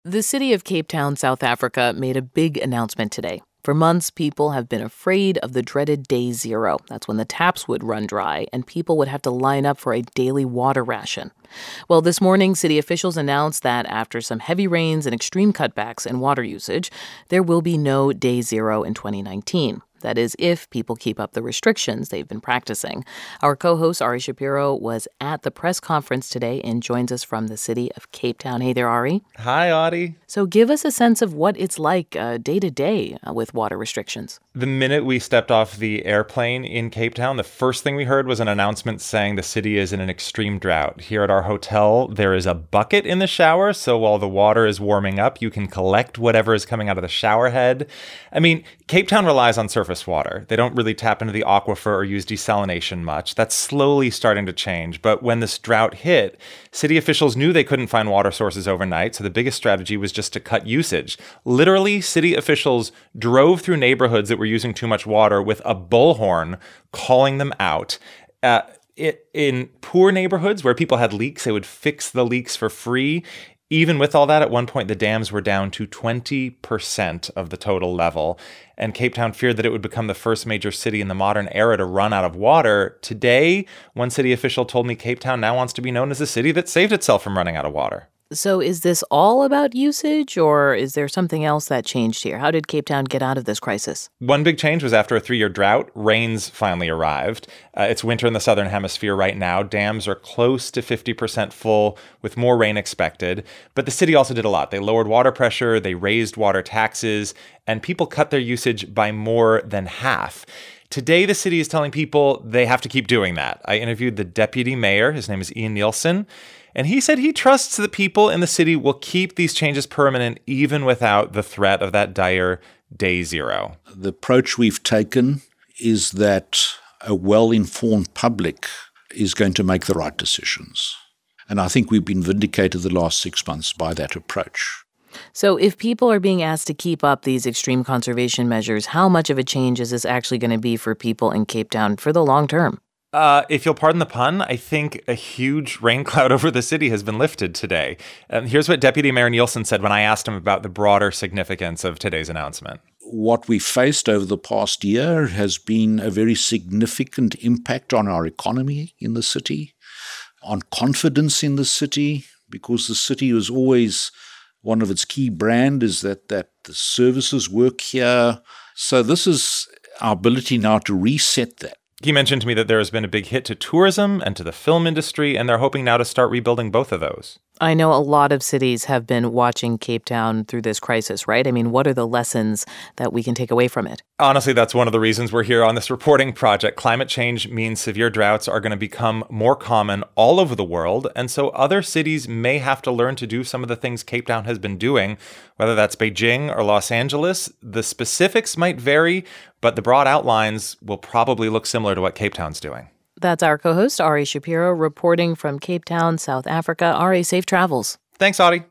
The city of Cape Town, South Africa, made a big announcement today. For months, people have been afraid of the dreaded day zero. That's when the taps would run dry and people would have to line up for a daily water ration. Well, this morning, city officials announced that after some heavy rains and extreme cutbacks in water usage, there will be no day zero in 2019. That is, if people keep up the restrictions they've been practicing. Our co-host, Ari Shapiro, was at the press conference today and joins us from the city of Cape Town. Hey there, Ari. Hi, Audie. So give us a sense of what it's like day to day with water restrictions. The minute we stepped off the airplane in Cape Town, the first thing we heard was an announcement saying the city is in an extreme drought. Here at our hotel, there is a bucket in the shower, so while the water is warming up, you can collect whatever is coming out of the shower head. I mean, Cape Town relies on surface water. They don't really tap into the aquifer or use desalination much. That's slowly starting to change. But when this drought hit, city officials knew they couldn't find water sources overnight, so the biggest strategy was just to cut usage. Literally, city officials drove through neighborhoods that were using too much water with a bullhorn calling them out. In poor neighborhoods where people had leaks, they would fix the leaks for free. Even with all that, at one point, the dams were down to 20% of the total level. And Cape Town feared that it would become the first major city in the modern era to run out of water. Today, one city official told me Cape Town now wants to be known as a city that saved itself from running out of water. So is this all about usage, or is there something else that changed here? How did Cape Town get out of this crisis? One big change was after a 3-year drought, rains finally arrived. It's winter in the southern hemisphere right now. Dams are close to 50% full with more rain expected. But the city also did a lot. They lowered water pressure, they raised water taxes, and people cut their usage by more than half. Today, the city is telling people they have to keep doing that. I interviewed the deputy mayor. His name is Ian Nielsen. And he said he trusts the people in the city will keep these changes permanent even without the threat of that dire day zero. The approach we've taken is that a well-informed public is going to make the right decisions. And I think we've been vindicated the last 6 months by that approach. So if people are being asked to keep up these extreme conservation measures, how much of a change is this actually going to be for people in Cape Town for the long term? If you'll pardon the pun, I think a huge rain cloud over the city has been lifted today. Here's what Deputy Mayor Nielsen said when I asked him about the broader significance of today's announcement. What we faced over the past year has been a very significant impact on our economy in the city, on confidence in the city, because the city was always one of its key brand is that the services work here. So this is our ability now to reset that. He mentioned to me that there has been a big hit to tourism and to the film industry, and they're hoping now to start rebuilding both of those. I know a lot of cities have been watching Cape Town through this crisis, right? I mean, what are the lessons that we can take away from it? Honestly, that's one of the reasons we're here on this reporting project. Climate change means severe droughts are going to become more common all over the world, and so other cities may have to learn to do some of the things Cape Town has been doing, whether that's Beijing or Los Angeles. The specifics might vary, but the broad outlines will probably look similar to what Cape Town's doing. That's our co-host, Ari Shapiro, reporting from Cape Town, South Africa. Ari, safe travels. Thanks, Audie.